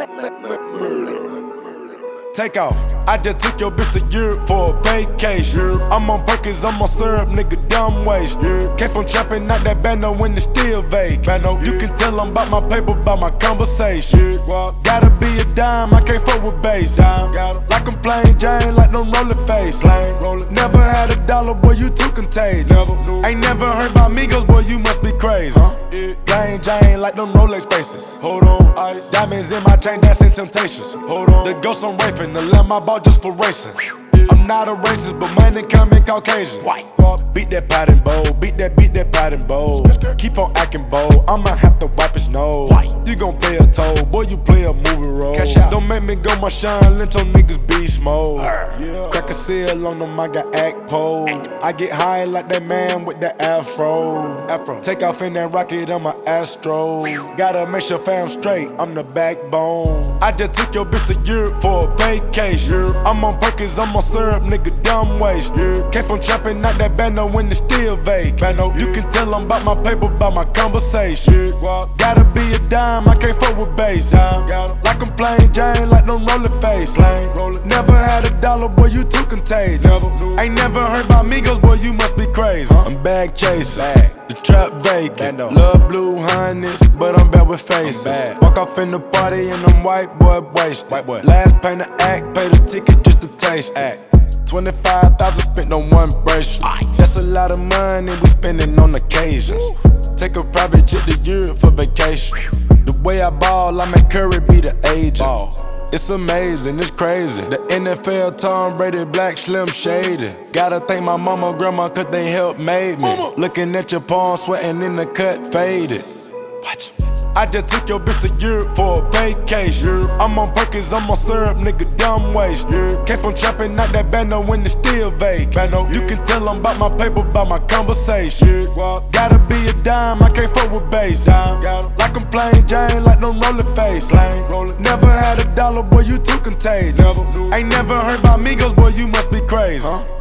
Take off. I just took your bitch to Europe for a vacation. I'm on Perkins, I'm on syrup, nigga, dumb waste. Came from trapping out that bando when it's still vague. You can tell I'm about my paper, about my conversation. Gotta be a dime, I can't fuck with bass. Like I'm plain Jane, like no rolling face. Never had a dollar, boy, you too contagious. Ain't never heard about Migos, boy, you must be crazy. Plain Jane, like them Rolex faces. Hold on, ice. Diamonds in my chain, dancing temptations. Hold on. The ghost I'm rafing, the lamb I bought just for racing. I'm not a racist, but money coming Caucasian. White. Beat that pot and bowl, beat that pot and bowl. Keep on acting bold, I'ma have to wipe his nose. You gon' pay a toll, boy, you play a movie role. Don't make me go my shine, let your niggas beast mode. Crack a seal on them, I got act pole. I get high like that man with that afro. Take off in that rocket, I'm a Astro. Gotta make sure fam straight, I'm the backbone. I just took your bitch to Europe for a vacation. I'm on Perkins, I'm on syrup, nigga, dumb waste. Came from trapping out that bando when it's still vague. You can tell I'm about my paper, about my conversation. Gotta be a dime, I can't fuck with bass. Like I'm plain Jane, like no rolling face. Never had a dollar, boy, you too contagious. Ain't never heard about Migos, boy, you must be crazy. I'm bag chasing, the trap vacant. Love blue honeys, but I'm bad with faces. Walk off in the party and I'm white boy wasted. Last pay the act, pay the ticket just to taste it. 25,000 spent on one bracelet. That's a lot of money we spending on occasions. Take a private jet to Europe for vacation. The way I ball, I make Curry be the agent. It's amazing, it's crazy. The NFL, Tom Brady, Black Slim Shady. Gotta thank my mama, grandma, cause they helped made me. Looking at your palm, sweating in the cut, faded. Watch. I just took your bitch to Europe for a vacation. I'm on Perkins, I'm on syrup, nigga, dumb waste. Came from trapping out that bando when it's still vague. You can tell I'm about my paper, about my conversation. Gotta be a dime, I can't fuck with bass. Like I'm plain Jane, like no rolling face. Never had a dollar, boy, you too contagious. Ain't never heard about Migos, boy, you must be crazy.